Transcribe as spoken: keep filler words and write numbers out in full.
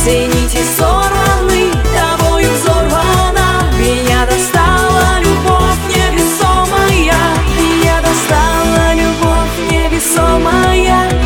Все нити сорваны, тобою взорвана. Меня достала любовь невесомая, меня достала любовь невесомая.